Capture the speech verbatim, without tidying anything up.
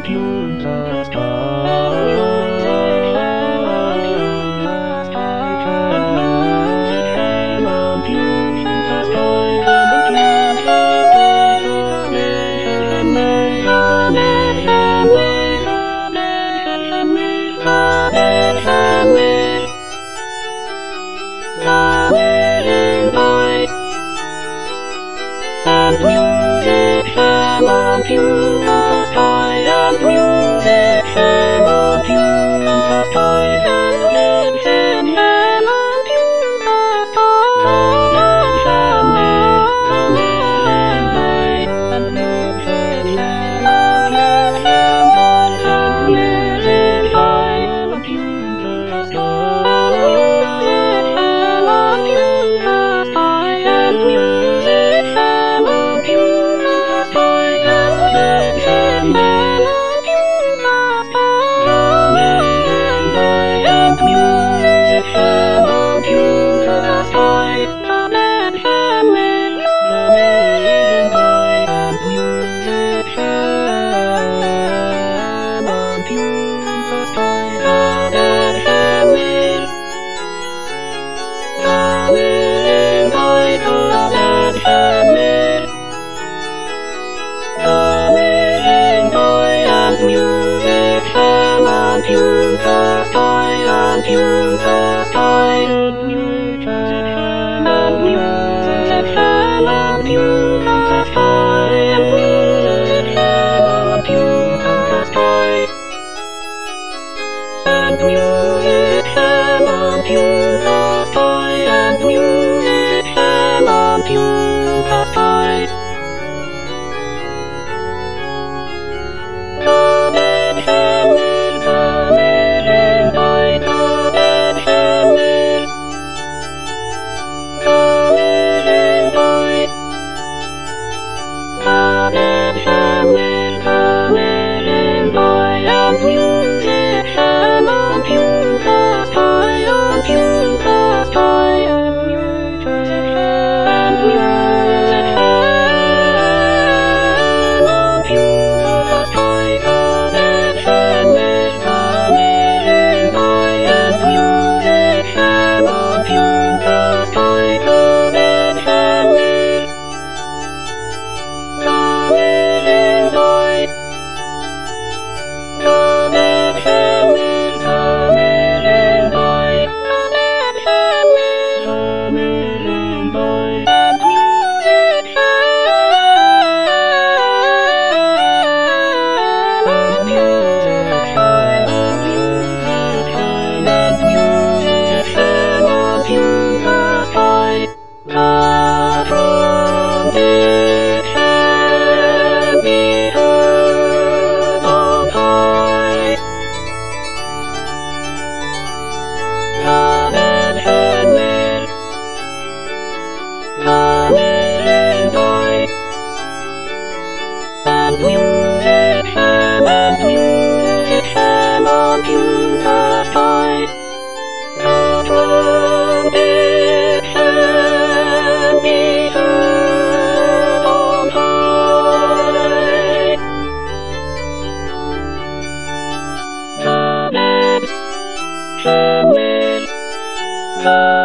And music shall on tunes the sky, and music shall on tunes the sky, and music shall on tunes the sky, and shall make the million light, and music shall on tunes the sky, and music shall on tunes the sky, music shall on tunes the sky, and music shall on tunes the sky, and music shall on tunes the sky, and music shall on tunes the sky, and shall make the million light, and music shall on tunes the sky, and shall make the million light, and shall make the million light, and music shall on tunes the sky, and tunes the sky, and music shall, and music shall on tunes the sky, and music shall on tunes the sky, and music shall on tunes the sky, and music shall on tunes the sky. Come and shall make the million light, come and shall make the million light, come and shall make the million light, and music shall on tunes the sky, on tunes the sky, and music shall, and music shall on tunes the sky, come and shall make the million light, and music shall on tunes the sky, come and shall make the million light, come and shall make the million light, come and shall make the million light, and music shall, and music shall, and music shall, and music shall on tunes the sky. The trumpet shall be heard on high, come and shall make the million light, and music shall, and music shall on tunes the sky. The trumpet shall be heard on high, the dead shall live, the